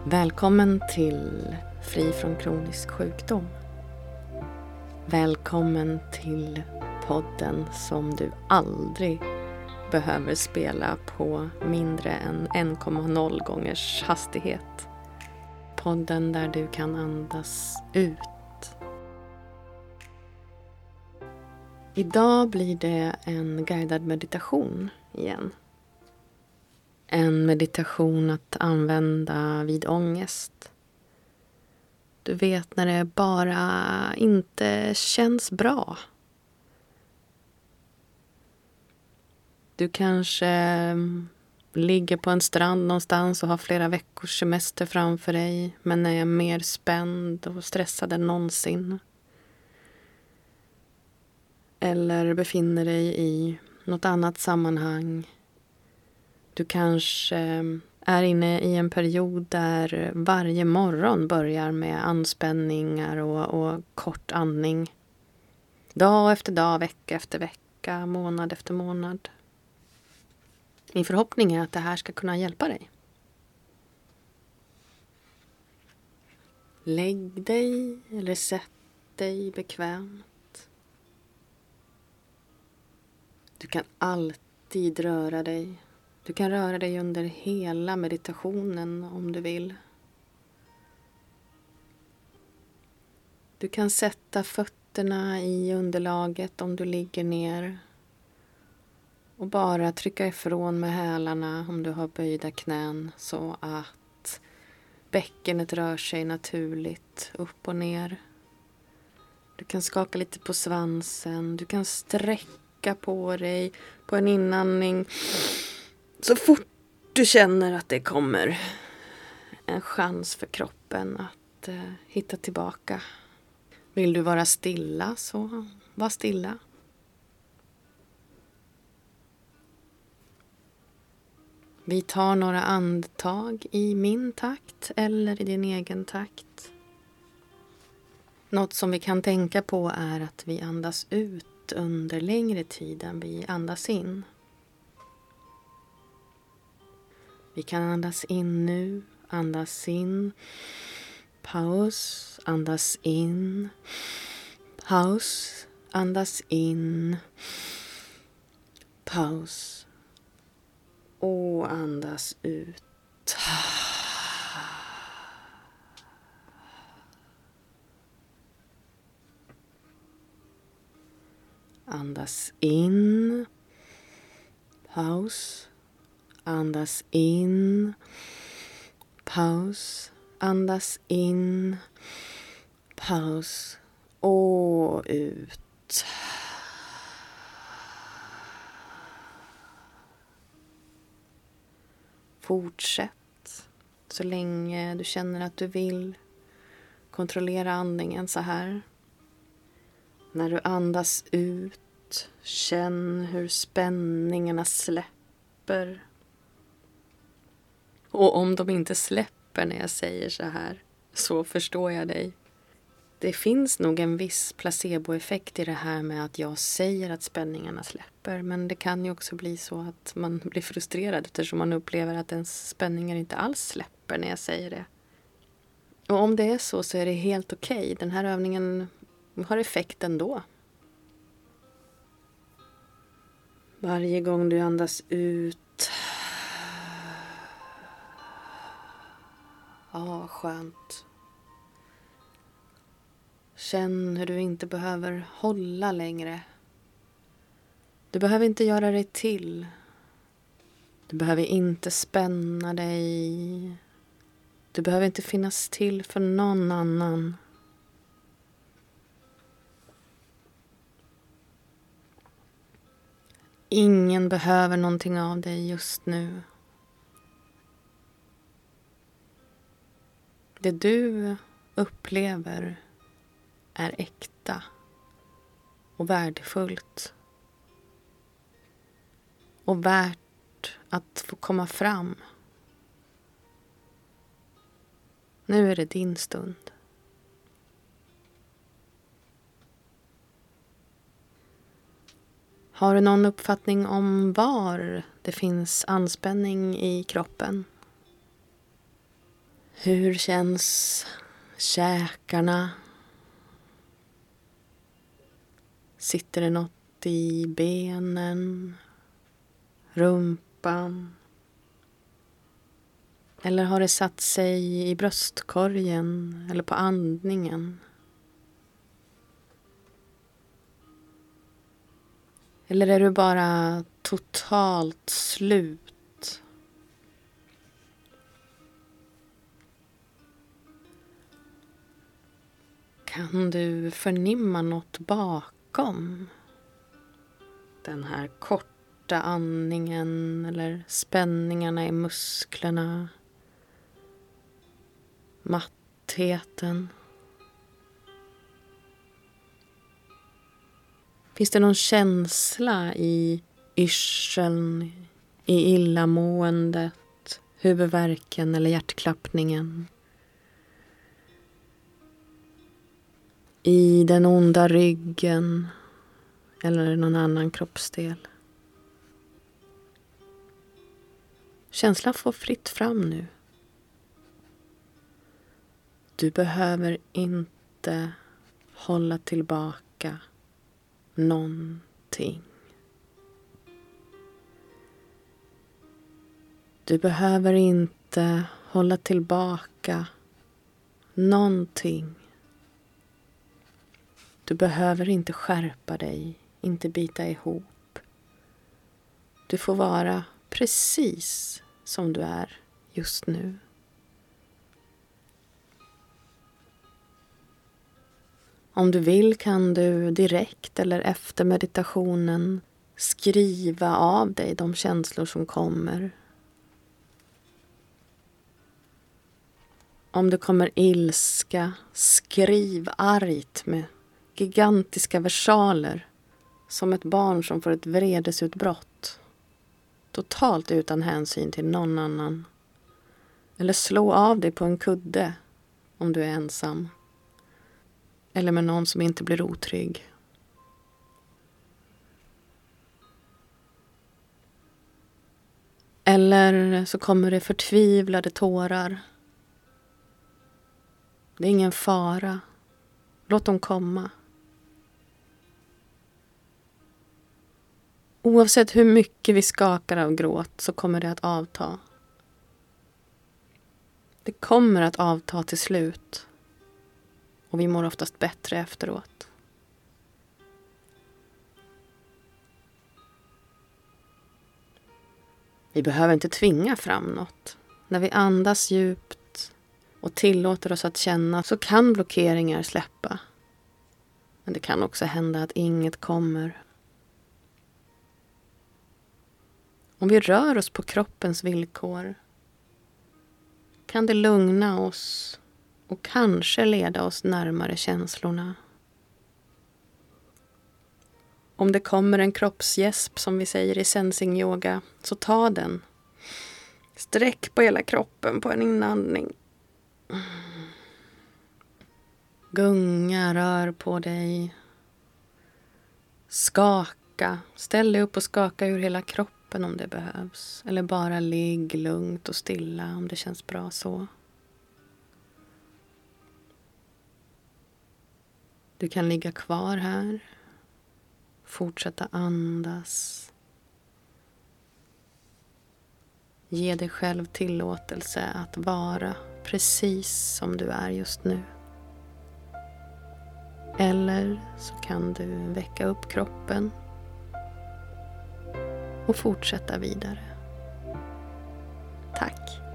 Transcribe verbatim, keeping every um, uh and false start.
Välkommen till Fri från kronisk sjukdom. Välkommen till podden som du aldrig behöver spela på mindre än en komma noll gångers hastighet. Podden där du kan andas ut. Idag blir det en guidad meditation igen. En meditation att använda vid ångest. Du vet när det bara inte känns bra. Du kanske ligger på en strand någonstans och har flera veckors semester framför dig, men är mer spänd och stressad än någonsin. Eller befinner dig i något annat sammanhang. Du kanske är inne i en period där varje morgon börjar med anspänningar och, och kort andning. Dag efter dag, vecka efter vecka, månad efter månad. Min förhoppning är att det här ska kunna hjälpa dig. Lägg dig eller sätt dig bekvämt. Du kan alltid röra dig. Du kan röra dig under hela meditationen om du vill. Du kan sätta fötterna i underlaget om du ligger ner. Och bara trycka ifrån med hälarna om du har böjda knän så att bäckenet rör sig naturligt upp och ner. Du kan skaka lite på svansen. Du kan sträcka på dig på en inandning. Så fort du känner att det kommer en chans för kroppen att eh, hitta tillbaka. Vill du vara stilla så var stilla. Vi tar några andetag i min takt eller i din egen takt. Något som vi kan tänka på är att vi andas ut under längre tid än vi andas in. Vi kan andas in nu, andas in, paus, andas in, paus, andas in, paus och andas ut. Andas in, paus. Andas in, paus, andas in, paus och ut. Fortsätt så länge du känner att du vill. Kontrollera andningen så här. När du andas ut, känn hur spänningarna släpper. Och om de inte släpper när jag säger så här, så förstår jag dig. Det finns nog en viss placeboeffekt i det här med att jag säger att spänningarna släpper. Men det kan ju också bli så att man blir frustrerad eftersom man upplever att ens spänningar inte alls släpper när jag säger det. Och om det är så så är det helt okej. Den här övningen har effekt ändå. Varje gång du andas ut. Ja, skönt. Känn hur du inte behöver hålla längre. Du behöver inte göra dig till. Du behöver inte spänna dig. Du behöver inte finnas till för någon annan. Ingen behöver någonting av dig just nu. Det du upplever är äkta och värdefullt. Och värt att få komma fram. Nu är det din stund. Har du någon uppfattning om var det finns anspänning i kroppen? Hur känns käkarna? Sitter det något i benen? Rumpan? Eller har det satt sig i bröstkorgen eller på andningen? Eller är du bara totalt slut? Kan du förnimma något bakom den här korta andningen eller spänningarna i musklerna? Mattheten. Finns det någon känsla i yrseln, i illamåendet, huvudvärken eller hjärtklappningen? I den onda ryggen eller någon annan kroppsdel? Känslan får fritt fram nu. Du behöver inte hålla tillbaka någonting. Du behöver inte hålla tillbaka någonting. Du behöver inte skärpa dig, inte bita ihop. Du får vara precis som du är just nu. Om du vill kan du direkt eller efter meditationen skriva av dig de känslor som kommer. Om det kommer ilska, skriv argt med gigantiska versaler som ett barn som får ett vredesutbrott. Totalt utan hänsyn till någon annan. Eller slå av dig på en kudde om du är ensam. Eller med någon som inte blir otrygg. Eller så kommer det förtvivlade tårar. Det är ingen fara. Låt dem komma. Oavsett hur mycket vi skakar av gråt så kommer det att avta. Det kommer att avta till slut. Och vi mår oftast bättre efteråt. Vi behöver inte tvinga fram något. När vi andas djupt och tillåter oss att känna så kan blockeringar släppa. Men det kan också hända att inget kommer. Om vi rör oss på kroppens villkor kan det lugna oss och kanske leda oss närmare känslorna. Om det kommer en kroppsgäsp som vi säger i sensing yoga, så ta den. Sträck på hela kroppen på en inandning. Gunga, rör på dig. Skaka. Ställ dig upp och skaka ur hela kroppen om det behövs. Eller bara ligg lugnt och stilla om det känns bra så. Du kan ligga kvar här. Fortsätta andas. Ge dig själv tillåtelse att vara precis som du är just nu. Eller så kan du väcka upp kroppen och fortsätta vidare. Tack.